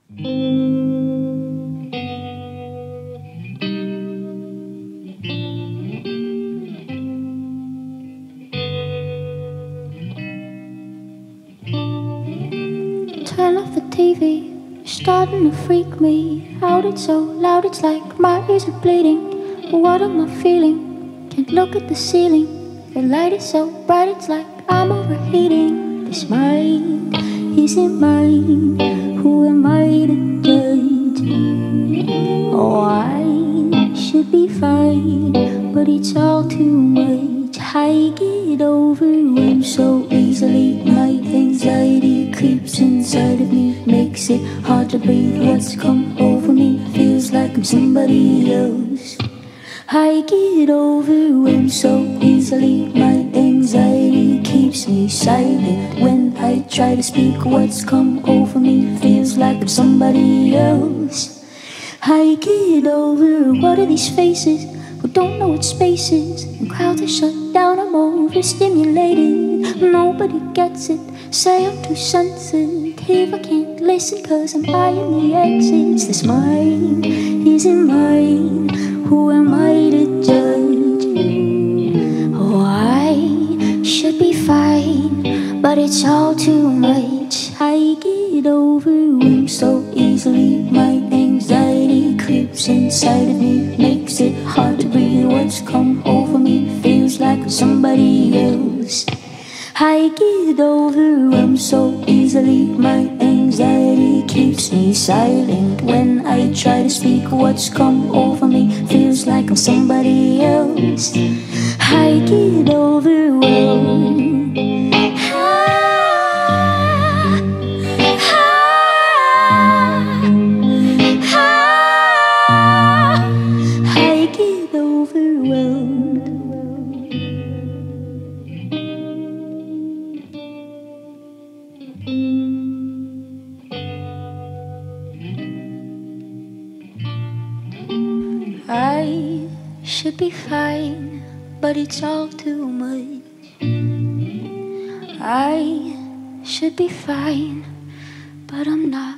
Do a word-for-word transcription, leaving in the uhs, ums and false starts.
Turn off the T V, you're starting to freak me out. It's so loud, it's like my ears are bleeding. What am I feeling? Can't look at the ceiling. The light is so bright, it's like I'm overheating. This mind isn't mine. Who am I to judge? Oh, I should be fine, but it's all too much. I get overwhelmed so easily. My anxiety creeps inside of me, makes it hard to breathe. What's come over me feels like I'm somebody else. I get overwhelmed so easily. My anxiety keeps me silent. When I try to speak, what's come over me feels like I'm somebody else. I get over, what are these faces who don't know what space is? And crowds are shut down, I'm overstimulated. Nobody gets it, say I'm too sensitive. I can't listen cause I'm eyeing the exits. This mind isn't mine. Who am I to judge? Oh, I should be fine, but it's all too much. I get overwhelmed so easily. My anxiety creeps inside of me, makes it hard to breathe. What's come over me feels like somebody else. I get overwhelmed so easily. My anxiety keeps me silent. When I try to speak, what's come over me feels like I'm somebody else. I get overwhelmed. I get overwhelmed. I should be fine, but it's all too much. I should be fine, but I'm not.